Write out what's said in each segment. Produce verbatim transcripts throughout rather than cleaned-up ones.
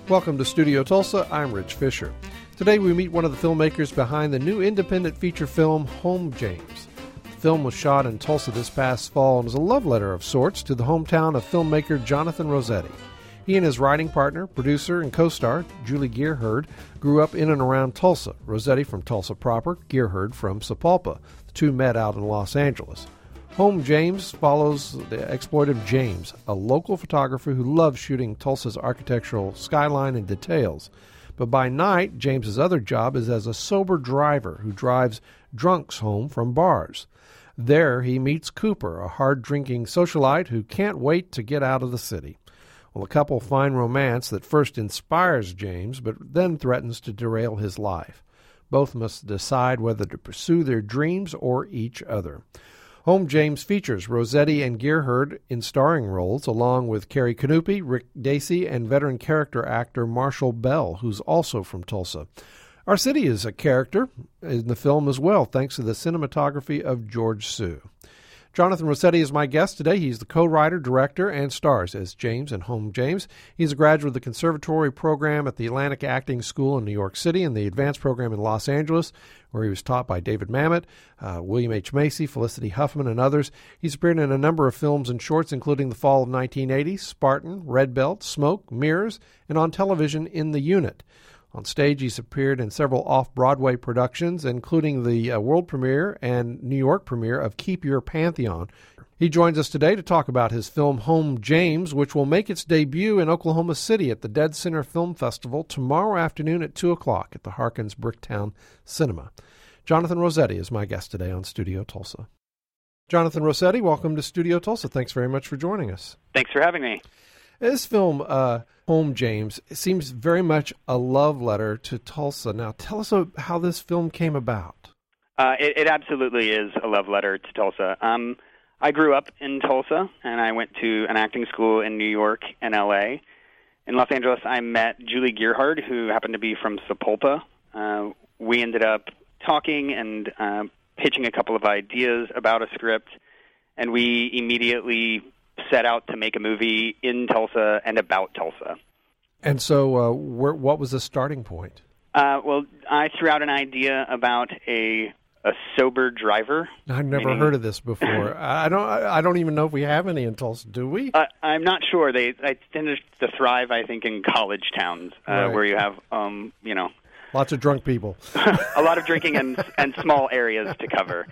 Welcome to Studio Tulsa. I'm Rich Fisher. Today we meet one of the filmmakers behind the new independent feature film, Home James. The film was shot in Tulsa this past fall and is a love letter of sorts to the hometown of filmmaker Jonathan Rossetti. He and his writing partner, producer, and co-star, Julie Gearhurd, grew up in and around Tulsa. Rossetti from Tulsa proper, Gearhurd from Sapulpa. The two met out in Los Angeles. Home James follows the exploitive James, a local photographer who loves shooting Tulsa's architectural skyline and details. But by night, James's other job is as a sober driver who drives drunks home from bars. There he meets Cooper, a hard-drinking socialite who can't wait to get out of the city. Well, the couple find romance that first inspires James, but then threatens to derail his life. Both must decide whether to pursue their dreams or each other. Home James features Rossetti and Gearhurd in starring roles, along with Carrie Canupi, Rick Dacey, and veteran character actor Marshall Bell, who's also from Tulsa. Our city is a character in the film as well, thanks to the cinematography of George Sue. Jonathan Rossetti is my guest today. He's the co-writer, director, and stars as James in Home James. He's a graduate of the conservatory program at the Atlantic Acting School in New York City and the advanced program in Los Angeles, where he was taught by David Mamet, uh, William H. Macy, Felicity Huffman, and others. He's appeared in a number of films and shorts, including The Fall of nineteen eighty, Spartan, Red Belt, Smoke, Mirrors, and on television in The Unit. On stage, he's appeared in several off-Broadway productions, including the uh, world premiere and New York premiere of Keep Your Pantheon. He joins us today to talk about his film Home James, which will make its debut in Oklahoma City at the Dead Center Film Festival tomorrow afternoon at two o'clock at the Harkins Bricktown Cinema. Jonathan Rossetti is my guest today on Studio Tulsa. Jonathan Rossetti, welcome to Studio Tulsa. Thanks very much for joining us. Thanks for having me. This film, uh, Home James, seems very much a love letter to Tulsa. Now, tell us how this film came about. Uh, it, it absolutely is a love letter to Tulsa. Um, I grew up in Tulsa, and I went to an acting school in New York and L A. In Los Angeles, I met Julie Gearhurd, who happened to be from Sapulpa. Uh, we ended up talking and uh, pitching a couple of ideas about a script, and we immediately set out to make a movie in Tulsa and about Tulsa. And so uh, where, what was the starting point? Uh, well, I threw out an idea about a a sober driver. I've never meaning... heard of this before. I don't I don't even know if we have any in Tulsa, do we? Uh, I'm not sure. They, they tend to thrive, I think, in college towns uh, right. where you have, um, you know... Lots of drunk people. a lot of drinking and, and small areas to cover.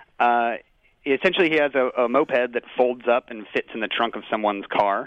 Uh Essentially, he has a, a moped that folds up and fits in the trunk of someone's car.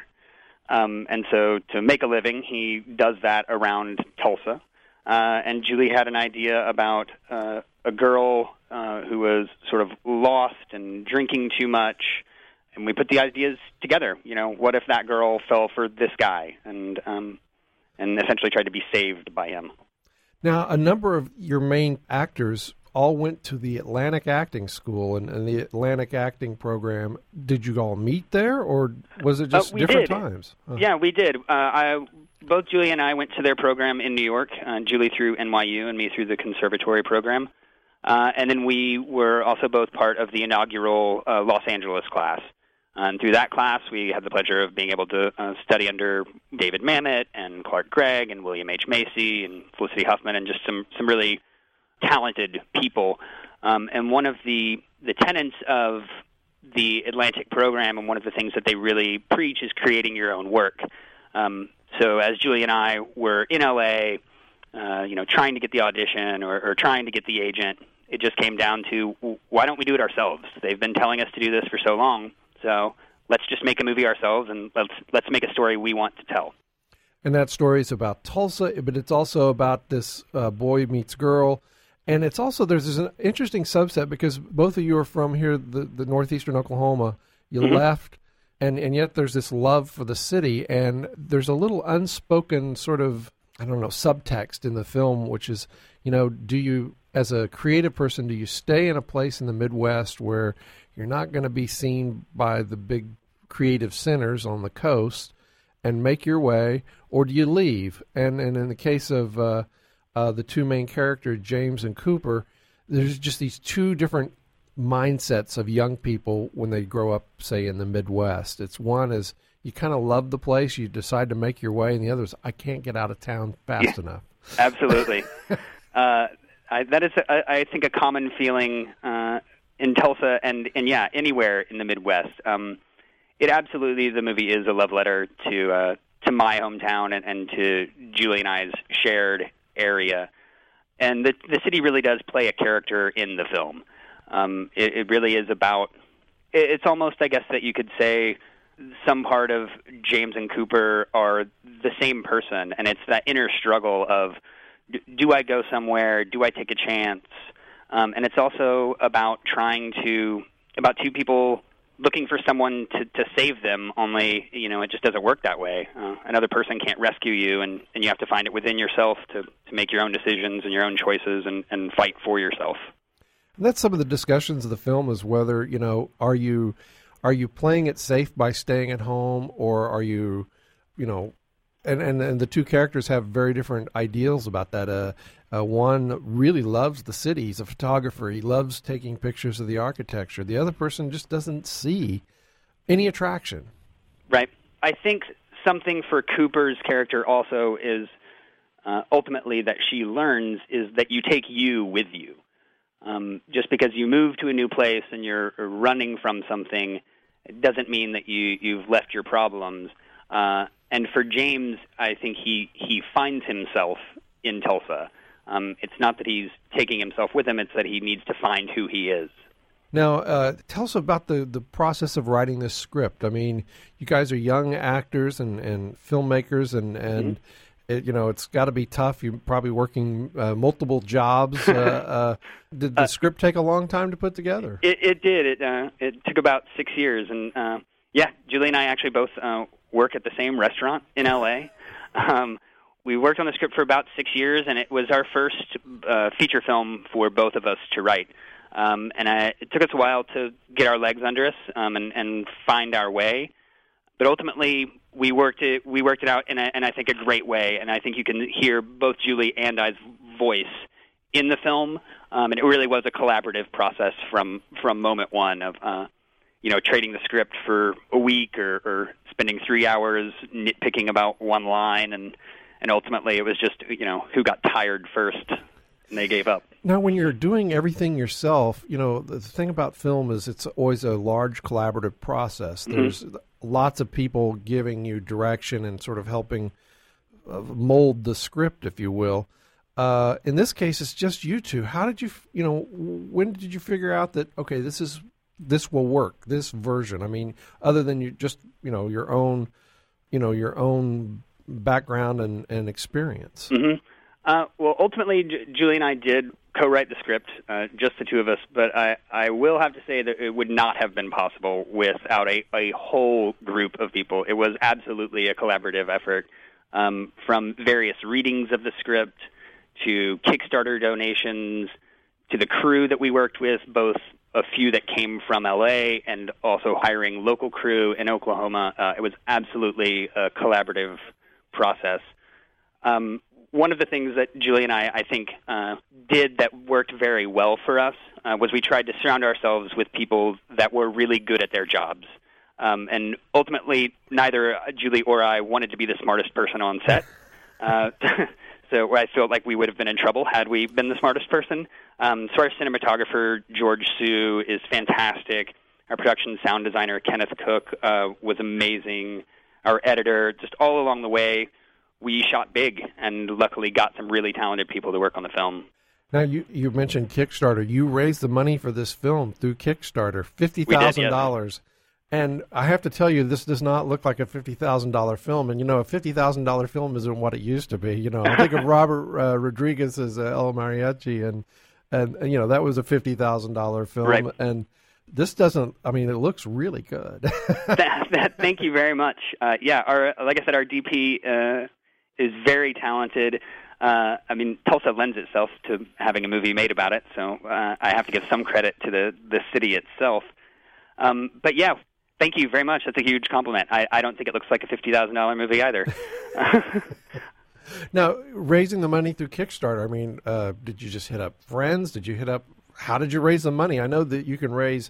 Um, and so to make a living, he does that around Tulsa. Uh, and Julie had an idea about uh, a girl uh, who was sort of lost and drinking too much. And we put the ideas together. You know, what if that girl fell for this guy and um, and essentially tried to be saved by him? Now, a number of your main actors all went to the Atlantic Acting School and, and the Atlantic Acting Program. Did you all meet there, or was it just uh, different did. times? Uh. Yeah, we did. Uh, I, both Julie and I went to their program in New York, uh, Julie through N Y U and me through the conservatory program. Uh, and then we were also both part of the inaugural uh, Los Angeles class. And through that class, we had the pleasure of being able to uh, study under David Mamet and Clark Gregg and William H. Macy and Felicity Huffman and just some, some really talented people. Um, and one of the, the tenets of the Atlantic program and one of the things that they really preach is creating your own work. Um, so as Julie and I were in L A, uh, you know, trying to get the audition or, or trying to get the agent, it just came down to, why don't we do it ourselves? They've been telling us to do this for so long, so let's just make a movie ourselves and let's let's make a story we want to tell. And that story is about Tulsa, but it's also about this uh, boy meets girl. And it's also, there's this an interesting subset because both of you are from here, the, the northeastern Oklahoma. You mm-hmm. left, and, and yet there's this love for the city. And there's a little unspoken sort of, I don't know, subtext in the film, which is, you know, do you, as a creative person, do you stay in a place in the Midwest where you're not going to be seen by the big creative centers on the coast and make your way, or do you leave? And, and in the case of... Uh, Uh, the two main characters, James and Cooper, there's just these two different mindsets of young people when they grow up, say, in the Midwest. It's one is you kind of love the place, you decide to make your way, and the others, I can't get out of town fast yeah, enough. Absolutely. uh, I, that is, a, I think, a common feeling uh, in Tulsa and, and, yeah, anywhere in the Midwest. Um, it absolutely, the movie is a love letter to uh, to my hometown and, and to Julie and I's shared area. And the, the city really does play a character in the film. Um, it, it really is about, it, it's almost, I guess, that you could say some part of James and Cooper are the same person, and it's that inner struggle of, do I go somewhere? Do I take a chance? Um, and it's also about trying to, about two people looking for someone to, to save them, only, you know, it just doesn't work that way. Uh, another person can't rescue you, and, and you have to find it within yourself to, to make your own decisions and your own choices and, and fight for yourself. And that's some of the discussions of the film, is whether, you know, are you are you playing it safe by staying at home, or are you, you know, and, and, and the two characters have very different ideals about that. Uh, uh, one really loves the city. He's a photographer. He loves taking pictures of the architecture. The other person just doesn't see any attraction. Right. I think something for Cooper's character also is uh, ultimately that she learns is that you take you with you. Um, just because you move to a new place and you're running from something, it doesn't mean that you, you've left your problems. Uh, and for James, I think he, he finds himself in Tulsa. Um, it's not that he's taking himself with him, it's that he needs to find who he is. Now, uh, tell us about the, the process of writing this script. I mean, you guys are young actors and, and filmmakers, and, and mm-hmm. It, you know, it's got to be tough. You're probably working uh, multiple jobs. Uh, uh, did the uh, script take a long time to put together? It, it did. It uh, it took about six years. And, uh, yeah, Julie and I actually both uh, work at the same restaurant in L A Um, we worked on the script for about six years, and it was our first uh, feature film for both of us to write. Um, and I, it took us a while to get our legs under us um, and, and find our way. But ultimately, we worked it. We worked it out in, a, in I think, a great way. And I think you can hear both Julie and I's voice in the film. Um, and it really was a collaborative process from from moment one of, uh, you know, trading the script for a week or, or spending three hours nitpicking about one line, and and ultimately it was just, you know, who got tired first. And they gave up. Now, when you're doing everything yourself, you know, the thing about film is it's always a large collaborative process. Mm-hmm. There's lots of people giving you direction and sort of helping uh, mold the script, if you will. Uh, in this case, it's just you two. How did you, you know, when did you figure out that, okay, this is this will work, this version? I mean, other than you just, you know, your own, you know, your own background and, and experience. Mm-hmm. Uh, well, ultimately, J- Julie and I did co-write the script, uh, just the two of us, but I, I will have to say that it would not have been possible without a, a whole group of people. It was absolutely a collaborative effort, um, from various readings of the script to Kickstarter donations to the crew that we worked with, both a few that came from L A and also hiring local crew in Oklahoma. Uh, it was absolutely a collaborative process. Um, One of the things that Julie and I, I think, uh, did that worked very well for us uh, was we tried to surround ourselves with people that were really good at their jobs. Um, and ultimately, neither Julie or I wanted to be the smartest person on set. Uh, so I felt like we would have been in trouble had we been the smartest person. Um, so our cinematographer, George Sue, is fantastic. Our production sound designer, Kenneth Cook, uh, was amazing. Our editor, just all along the way, we shot big and luckily got some really talented people to work on the film. Now, you, you mentioned Kickstarter. You raised the money for this film through Kickstarter, fifty thousand dollars. Yes. And I have to tell you, this does not look like a fifty thousand dollars film. And, you know, a fifty thousand dollars film isn't what it used to be. You know, I think of Robert uh, Rodriguez as uh, El Mariachi, and, and, and, you know, that was a fifty thousand dollars film. Right. And this doesn't, I mean, it looks really good. that, that, thank you very much. Uh, yeah, our, like I said, our D P uh, is very talented. Uh, I mean, Tulsa lends itself to having a movie made about it, so uh, I have to give some credit to the, the city itself. Um, but yeah, thank you very much. That's a huge compliment. I, I don't think it looks like a fifty thousand dollars movie either. Now, raising the money through Kickstarter, I mean, uh, did you just hit up friends? Did you hit up, how did you raise the money? I know that you can raise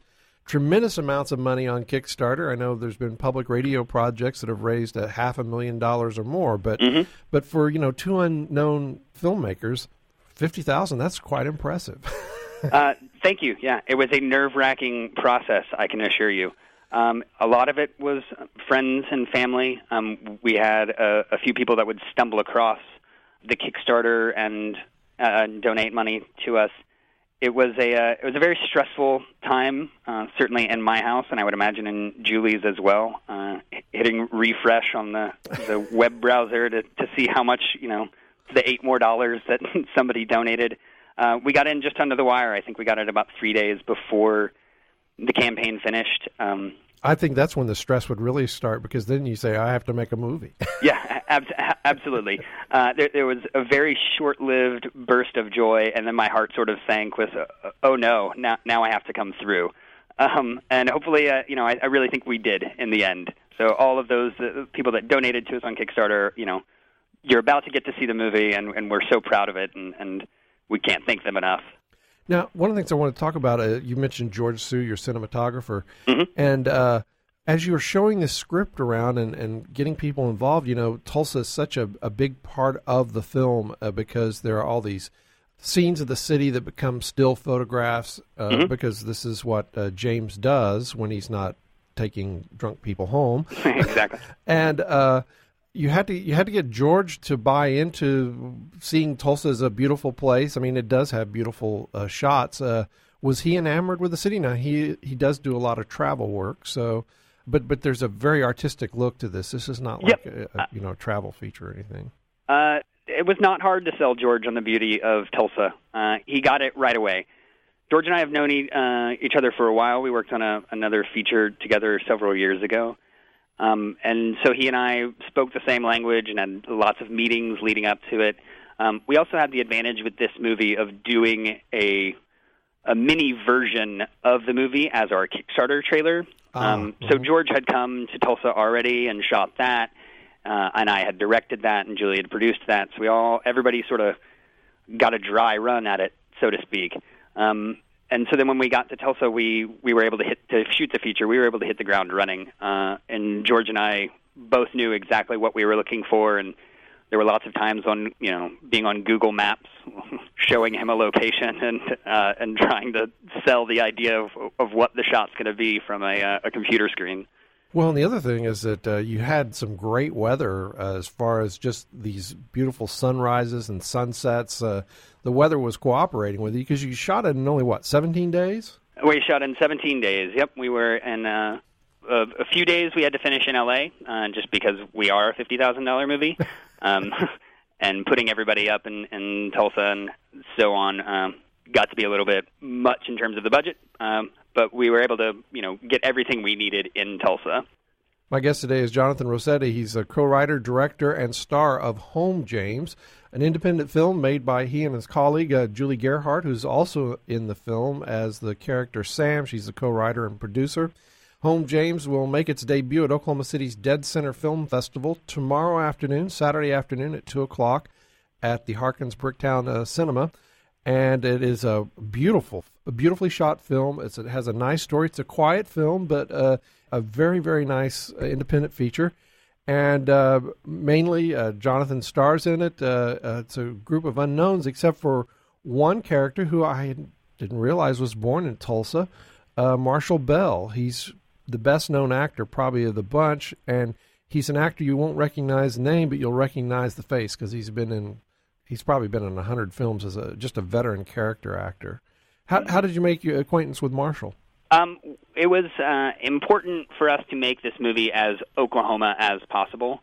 tremendous amounts of money on Kickstarter. I know there's been public radio projects that have raised a half a million dollars or more, but mm-hmm. but for, you know, two unknown filmmakers, fifty thousand, that's quite impressive. uh, thank you. Yeah, it was a nerve-wracking process, I can assure you. Um, a lot of it was friends and family. Um, we had a, a few people that would stumble across the Kickstarter and uh, donate money to us. It was a uh, it was a very stressful time, uh, certainly in my house, and I would imagine in Julie's as well. Uh, hitting refresh on the, the web browser to, to see how much, you know, the eight more dollars that somebody donated. Uh, we got in just under the wire. I think we got it about three days before the campaign finished. Um, I think that's when the stress would really start, because then you say, I have to make a movie. yeah, ab- absolutely. Uh, there, there was a very short-lived burst of joy, and then my heart sort of sank with, uh, oh no, now, now I have to come through. Um, and hopefully, uh, you know, I, I really think we did in the end. So all of those uh, people that donated to us on Kickstarter, you know, you're about to get to see the movie, and, and we're so proud of it, and, and we can't thank them enough. Now, one of the things I want to talk about, uh, you mentioned George Sue, your cinematographer, mm-hmm. and uh, as you were showing the script around and, and getting people involved, you know, Tulsa is such a, a big part of the film uh, because there are all these scenes of the city that become still photographs uh, mm-hmm. because this is what uh, James does when he's not taking drunk people home. Exactly. And uh, you had to you had to get George to buy into seeing Tulsa as a beautiful place. I mean, it does have beautiful uh, shots. Uh, was he enamored with the city? Now he he does do a lot of travel work, so but but there's a very artistic look to this. This is not like yep. a, a you know travel feature or anything. Uh, it was not hard to sell George on the beauty of Tulsa. Uh, he got it right away. George and I have known e- uh, each other for a while. We worked on a, another feature together several years ago. Um, and so he and I spoke the same language and had lots of meetings leading up to it. Um, we also had the advantage with this movie of doing a a mini version of the movie as our Kickstarter trailer. Um, oh, so George had come to Tulsa already and shot that, uh, and I had directed that, and Julie had produced that. So we all, everybody sort of got a dry run at it, so to speak. Um, And so then when we got to Tulsa, we, we were able to hit to shoot the feature. We were able to hit the ground running. Uh, and George and I both knew exactly what we were looking for. And there were lots of times on, you know, being on Google Maps, showing him a location and uh, and trying to sell the idea of, of what the shot's going to be from a, uh, a computer screen. Well, and the other thing is that uh, you had some great weather uh, as far as just these beautiful sunrises and sunsets. Uh, the weather was cooperating with you because you shot it in only, what, seventeen days? We shot in seventeen days, yep. We were in uh, a, a few days we had to finish in L A uh, just because we are a fifty thousand dollars movie. um, and putting everybody up in, in Tulsa and so on um, got to be a little bit much in terms of the budget. Um But we were able to, you know, get everything we needed in Tulsa. My guest today is Jonathan Rossetti. He's a co-writer, director, and star of Home James, an independent film made by he and his colleague, uh, Julie Gerhardt, who's also in the film as the character Sam. She's the co-writer and producer. Home James will make its debut at Oklahoma City's Dead Center Film Festival tomorrow afternoon, Saturday afternoon at two o'clock at the Harkins Bricktown uh, Cinema. And it is a beautiful, a beautifully shot film. It's, it has a nice story. It's a quiet film, but uh, a very, very nice uh, independent feature. And uh, mainly, uh, Jonathan stars in it. Uh, uh, it's a group of unknowns, except for one character who I didn't realize was born in Tulsa, uh, Marshall Bell. He's the best-known actor probably of the bunch, and he's an actor you won't recognize the name, but you'll recognize the face because he's been in. He's probably been in a hundred films as a just a veteran character actor. How how did you make your acquaintance with Marshall? Um, it was uh, important for us to make this movie as Oklahoma as possible,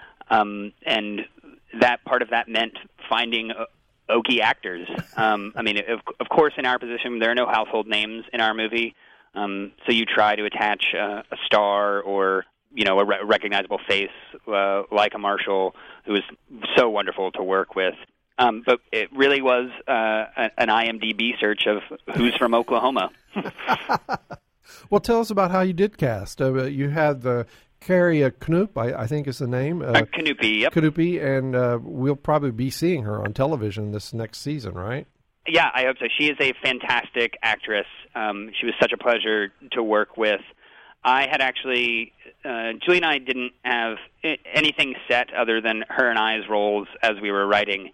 um, and that part of that meant finding uh, Okie actors. Um, I mean, of, of course, in our position, there are no household names in our movie, um, so you try to attach uh, a star or you know a re- recognizable face uh, like a Marshall, who was so wonderful to work with. Um, but it really was uh, an I M D B search of who's from Oklahoma. Well, tell us about how you did cast. Uh, you had the Carrie Knoop, I, I think is the name. Uh, uh, Knoopy, yep. Knoopy, and uh, we'll probably be seeing her on television this next season, right? Yeah, I hope so. She is a fantastic actress. Um, she was such a pleasure to work with. I had actually, uh, Julie and I didn't have anything set other than her and I's roles as we were writing.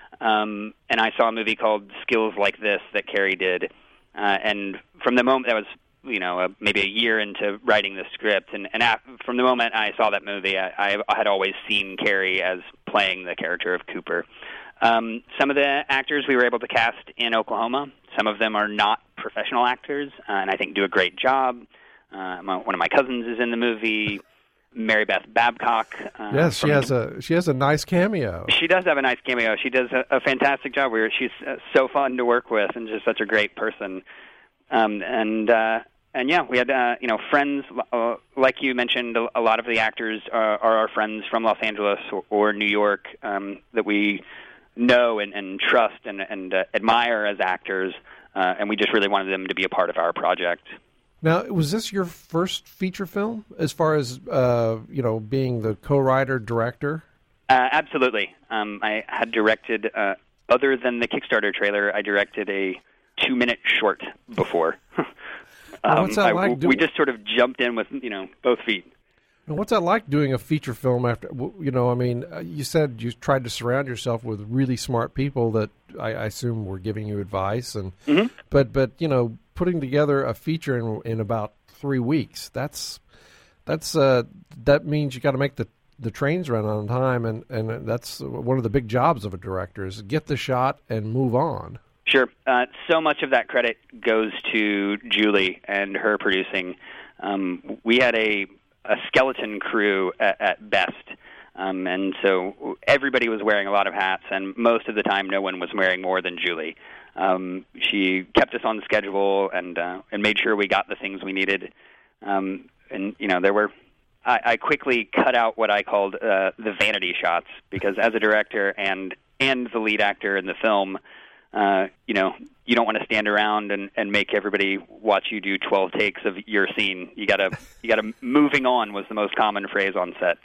Um, and I saw a movie called Skills Like This that Carrie did. Uh, and from the moment, that was, you know, uh, maybe a year into writing the script. And, and af- from the moment I saw that movie, I, I had always seen Carrie as playing the character of Cooper. Um, some of the actors we were able to cast in Oklahoma, some of them are not professional actors, uh, and I think do a great job. Uh, my, one of my cousins is in the movie, Mary Beth Babcock. Uh, yes, she has a she has a nice cameo. She does have a nice cameo. She does a, a fantastic job. Where she's uh, so fun to work with and just such a great person. Um, and uh, and yeah, we had uh, you know friends uh, like you mentioned. A, a lot of the actors are, are our friends from Los Angeles or, or New York um, that we know and, and trust and, and uh, admire as actors, uh, and we just really wanted them to be a part of our project. Now, was this your first feature film, as far as uh, you know, being the co-writer director? Uh, absolutely. Um, I had directed, uh, other than the Kickstarter trailer, I directed a two-minute short before. um, What's that I, like? We just sort of jumped in with you know both feet. What's that like doing a feature film after, you know, I mean, you said you tried to surround yourself with really smart people that I, I assume were giving you advice. and mm-hmm. But, but you know, putting together a feature in, in about three weeks, that's, that's uh, that means you got to make the, the trains run on time. And, and that's one of the big jobs of a director is get the shot and move on. Sure. Uh, so much of that credit goes to Julie and her producing. Um, we had a... a skeleton crew at, at best, um, and so everybody was wearing a lot of hats, and most of the time no one was wearing more than Julie. Um, she kept us on schedule and uh, and made sure we got the things we needed. Um, and, you know, there were... I, I quickly cut out what I called uh, the vanity shots, because as a director and, and the lead actor in the film, Uh, you know, you don't want to stand around and, and make everybody watch you do twelve takes of your scene. You gotta, you gotta. Moving on was the most common phrase on set.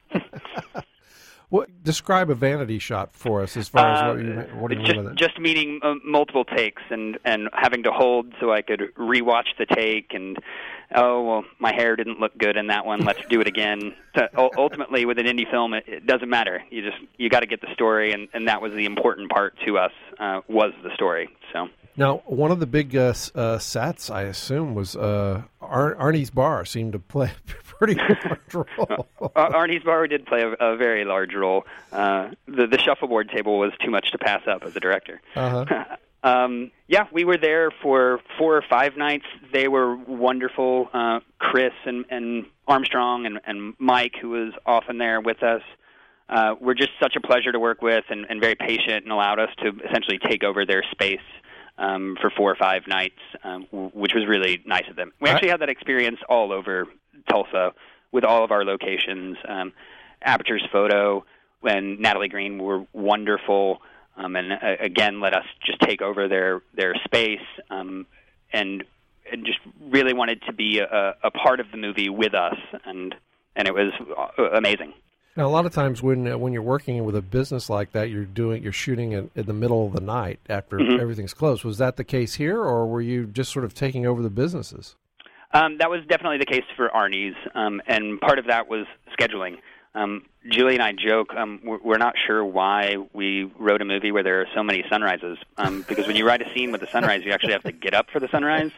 What describe a vanity shot for us, as far as what you, what do you just, mean by that? Just meaning uh, multiple takes and, and having to hold so I could rewatch the take and, oh, well, my hair didn't look good in that one, let's do it again. So, ultimately, with an indie film, it, it doesn't matter. You just you got to get the story, and, and that was the important part to us, uh, was the story. So. Now, one of the big uh, uh, sets, I assume, was uh, Ar- Arnie's Bar seemed to play a pretty large role. Ar- Arnie's Bar did play a, a very large role. Uh, the, the shuffleboard table was too much to pass up as a director. Uh-huh. um, yeah, we were there for four or five nights. They were wonderful. Uh, Chris and, and Armstrong and, and Mike, who was often there with us, uh, were just such a pleasure to work with and, and very patient and allowed us to essentially take over their space. Um, for four or five nights, um, w- which was really nice of them. We actually had that experience all over Tulsa with all of our locations. Um, Aperture's Photo and Natalie Green were wonderful, um, and uh, again let us just take over their their space, um, and, and just really wanted to be a, a part of the movie with us, and and it was amazing. Now, a lot of times when uh, when you're working with a business like that, you're doing you're shooting in, in the middle of the night after mm-hmm. everything's closed. Was that the case here, or were you just sort of taking over the businesses? Um, that was definitely the case for Arnie's, um, and part of that was scheduling. Um, Julie and I joke um, we're, we're not sure why we wrote a movie where there are so many sunrises, um, because when you write a scene with a sunrise, you actually have to get up for the sunrise.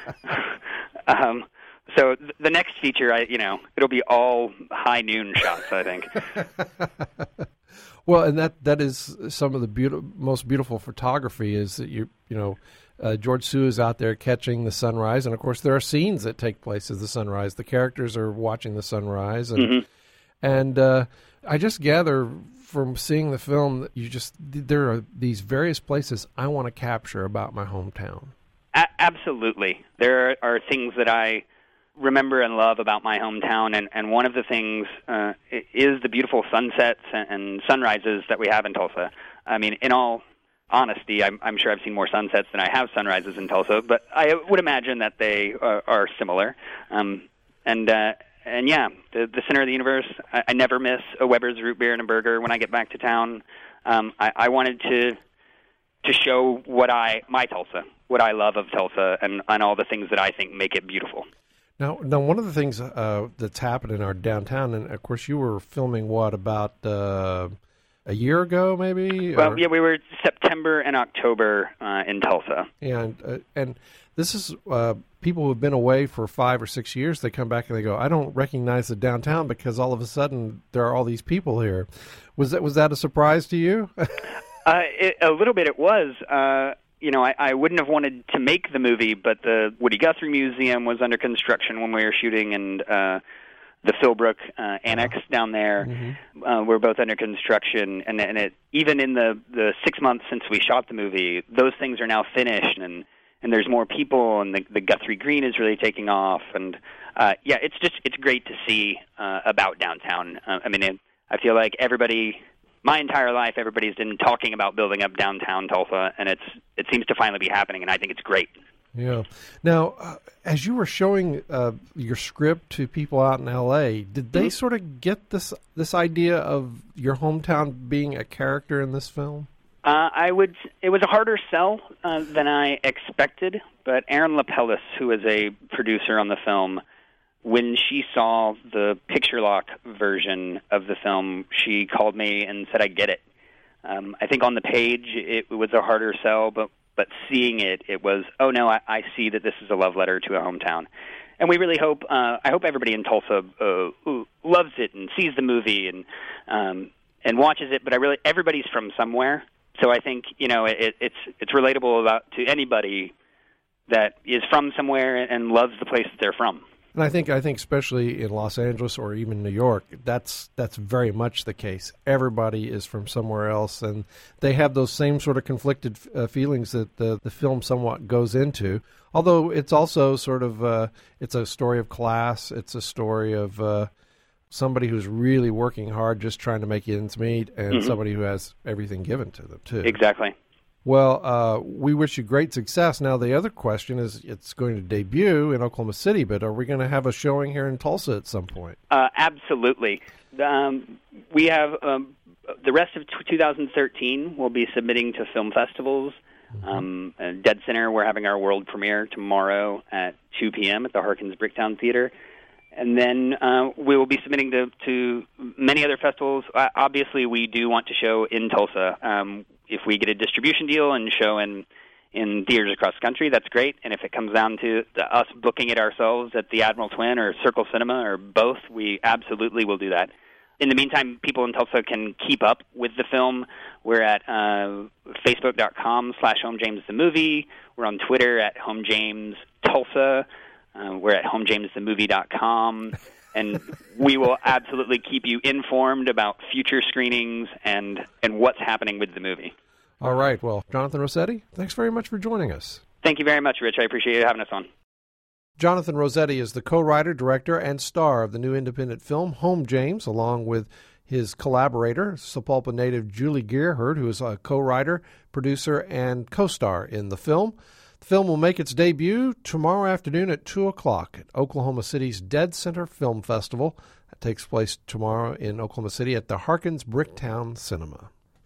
um, So the next feature, I you know, it'll be all high noon shots, I think. Well, and that, that is some of the beautiful, most beautiful photography is that you you know, uh, George Sue is out there catching the sunrise, and of course there are scenes that take place as the sunrise. The characters are watching the sunrise, and mm-hmm. and uh, I just gather from seeing the film that you just there are these various places I want to capture about my hometown. A- absolutely, there are things that I remember and love about my hometown, and, and one of the things uh, is the beautiful sunsets and, and sunrises that we have in Tulsa. I mean, in all honesty, I'm, I'm sure I've seen more sunsets than I have sunrises in Tulsa, but I would imagine that they are, are similar. Um, and uh, and yeah, the, the center of the universe, I, I never miss a Weber's root beer and a burger when I get back to town. Um, I, I wanted to to show what I my Tulsa, what I love of Tulsa, and, and all the things that I think make it beautiful. Now, now one of the things uh, that's happened in our downtown, and of course you were filming what about uh, a year ago, maybe? Well, or? yeah, we were September and October uh, in Tulsa, and uh, and this is uh, people who have been away for five or six years. They come back and they go, "I don't recognize the downtown because all of a sudden there are all these people here." Was that was that a surprise to you? uh, it, a little bit, it was. Uh, You know, I, I wouldn't have wanted to make the movie, but the Woody Guthrie Museum was under construction when we were shooting, and uh, the Philbrook uh, Annex down there mm-hmm. uh, were both under construction. And, and it, even in the, the six months since we shot the movie, those things are now finished, and, and there's more people, and the, the Guthrie Green is really taking off. And uh, yeah, it's just it's great to see uh, about downtown. Uh, I mean, it, I feel like everybody. My entire life, everybody's been talking about building up downtown Tulsa, and it's it seems to finally be happening, and I think it's great. Yeah. Now, uh, as you were showing uh, your script to people out in L A, did they mm-hmm. sort of get this this idea of your hometown being a character in this film? Uh, I would. It was a harder sell uh, than I expected, but Erin Lapellis, who is a producer on the film, when she saw the picture lock version of the film, she called me and said, I get it. Um, I think on the page it was a harder sell, but, but seeing it, it was, oh, no, I, I see that this is a love letter to a hometown. And we really hope, uh, I hope everybody in Tulsa uh, loves it and sees the movie and um, and watches it, but I really, everybody's from somewhere. So I think, you know, it, it's it's relatable about, to anybody that is from somewhere and loves the place that they're from. And I think I think especially in Los Angeles or even New York, that's that's very much the case. Everybody is from somewhere else, and they have those same sort of conflicted uh, feelings that the the film somewhat goes into. Although it's also sort of uh, it's a story of class. It's a story of uh, somebody who's really working hard, just trying to make ends meet, and mm-hmm. somebody who has everything given to them too. Exactly. Well, uh, we wish you great success. Now, the other question is, it's going to debut in Oklahoma City, but are we going to have a showing here in Tulsa at some point? Uh, absolutely. Um, we have um, the rest of two thousand thirteen. We'll be submitting to film festivals. Mm-hmm. Um, at Dead Center, we're having our world premiere tomorrow at two p.m. at the Harkins Bricktown Theater. And then uh, we will be submitting to, to many other festivals. Uh, obviously, we do want to show in Tulsa. Um, if we get a distribution deal and show in, in theaters across the country, that's great. And if it comes down to the, us booking it ourselves at the Admiral Twin or Circle Cinema or both, we absolutely will do that. In the meantime, people in Tulsa can keep up with the film. We're at uh, Facebook.com slash HomeJamesTheMovie. We're on Twitter at HomeJamesTulsa. Uh, we're at home james the movie dot com, and we will absolutely keep you informed about future screenings and, and what's happening with the movie. All right. Well, Jonathan Rossetti, thanks very much for joining us. Thank you very much, Rich. I appreciate you having us on. Jonathan Rossetti is the co-writer, director, and star of the new independent film Home James, along with his collaborator, Sapulpa native Julie Gearhart, who is a co-writer, producer, and co-star in the film. The film will make its debut tomorrow afternoon at two o'clock at Oklahoma City's Dead Center Film Festival. That takes place tomorrow in Oklahoma City at the Harkins Bricktown Cinema.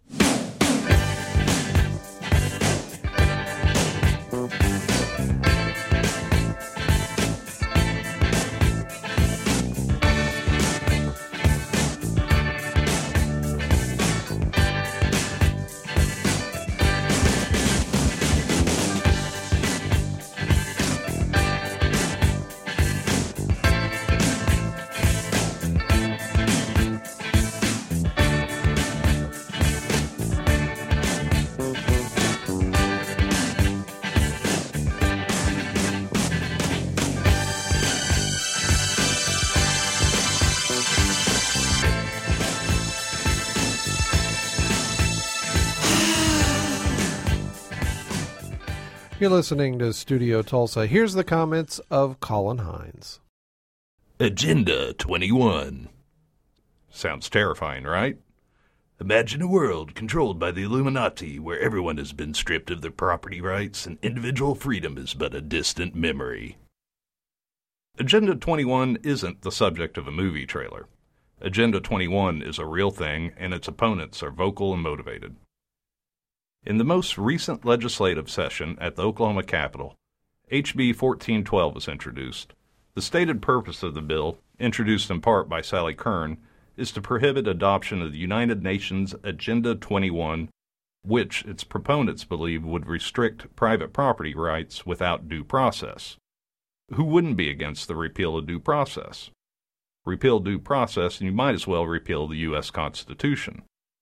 You're listening to Studio Tulsa. Here's the comments of Colin Hines. Agenda twenty-one. Sounds terrifying, right? Imagine a world controlled by the Illuminati where everyone has been stripped of their property rights and individual freedom is but a distant memory. Agenda twenty-one isn't the subject of a movie trailer. Agenda twenty-one is a real thing, and its opponents are vocal and motivated. In the most recent legislative session at the Oklahoma Capitol, H B fourteen twelve was introduced. The stated purpose of the bill, introduced in part by Sally Kern, is to prohibit adoption of the United Nations Agenda twenty-one, which its proponents believe would restrict private property rights without due process. Who wouldn't be against the repeal of due process? Repeal due process, and you might as well repeal the U S Constitution.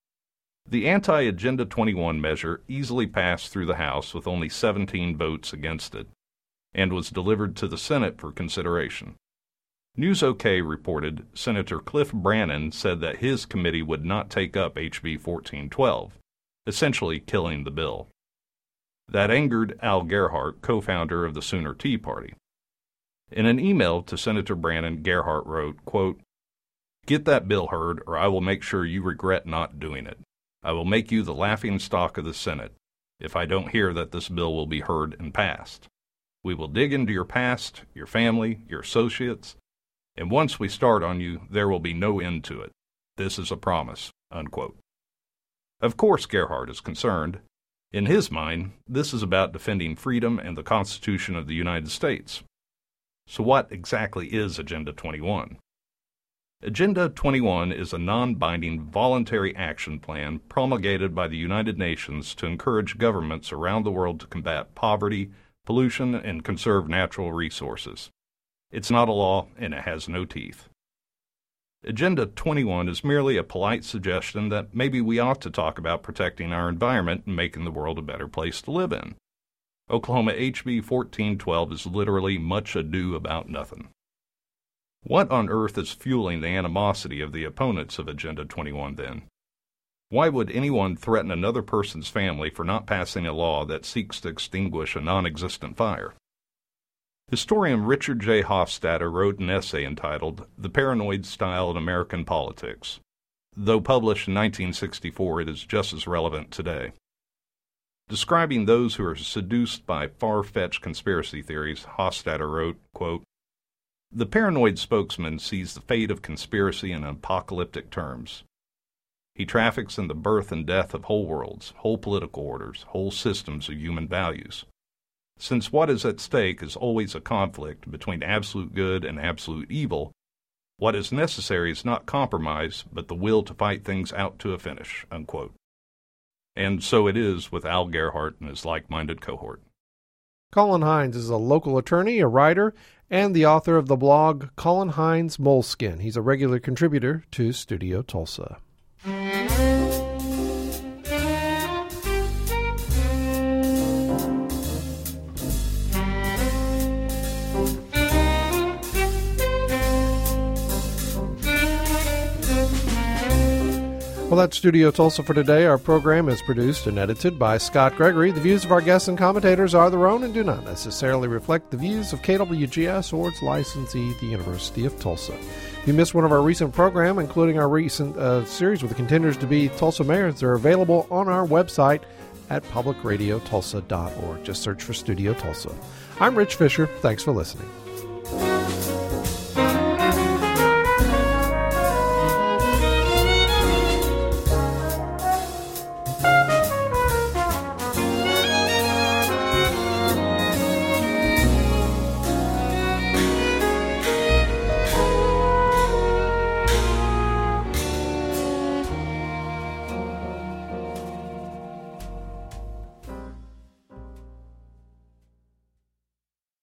The anti-Agenda twenty-one measure easily passed through the House with only seventeen votes against it, and was delivered to the Senate for consideration. News OK reported Senator Cliff Brannon said that his committee would not take up H B fourteen twelve, essentially killing the bill. That angered Al Gerhardt, co-founder of the Sooner Tea Party. In an email to Senator Brannon, Gerhardt wrote, quote, "Get that bill heard, or I will make sure you regret not doing it. I will make you the laughing stock of the Senate if I don't hear that this bill will be heard and passed. We will dig into your past, your family, your associates, and once we start on you, there will be no end to it. This is a promise," unquote. Of course Gerhardt is concerned. In his mind, this is about defending freedom and the Constitution of the United States. So what exactly is Agenda twenty-one? Agenda twenty-one is a non-binding voluntary action plan promulgated by the United Nations to encourage governments around the world to combat poverty, pollution, and conserve natural resources. It's not a law, and it has no teeth. Agenda twenty-one is merely a polite suggestion that maybe we ought to talk about protecting our environment and making the world a better place to live in. Oklahoma H B fourteen twelve is literally much ado about nothing. What on earth is fueling the animosity of the opponents of Agenda twenty-one then? Why would anyone threaten another person's family for not passing a law that seeks to extinguish a non-existent fire? Historian Richard J. Hofstadter wrote an essay entitled The Paranoid Style in American Politics. Though published in nineteen sixty-four, it is just as relevant today. Describing those who are seduced by far-fetched conspiracy theories, Hofstadter wrote, quote, "The paranoid spokesman sees the fate of conspiracy in apocalyptic terms. He traffics in the birth and death of whole worlds, whole political orders, whole systems of human values. Since what is at stake is always a conflict between absolute good and absolute evil, what is necessary is not compromise, but the will to fight things out to a finish," unquote. And so it is with Al Gerhardt and his like-minded cohort. Colin Hines is a local attorney, a writer, and the author of the blog Colin Hines Moleskin. He's a regular contributor to Studio Tulsa. Well, that's Studio Tulsa for today. Our program is produced and edited by Scott Gregory. The views of our guests and commentators are their own and do not necessarily reflect the views of K W G S or its licensee, the University of Tulsa. If you missed one of our recent programs, including our recent uh, series with the contenders to be Tulsa mayors, they're available on our website at public radio tulsa dot org. Just search for Studio Tulsa. I'm Rich Fisher. Thanks for listening.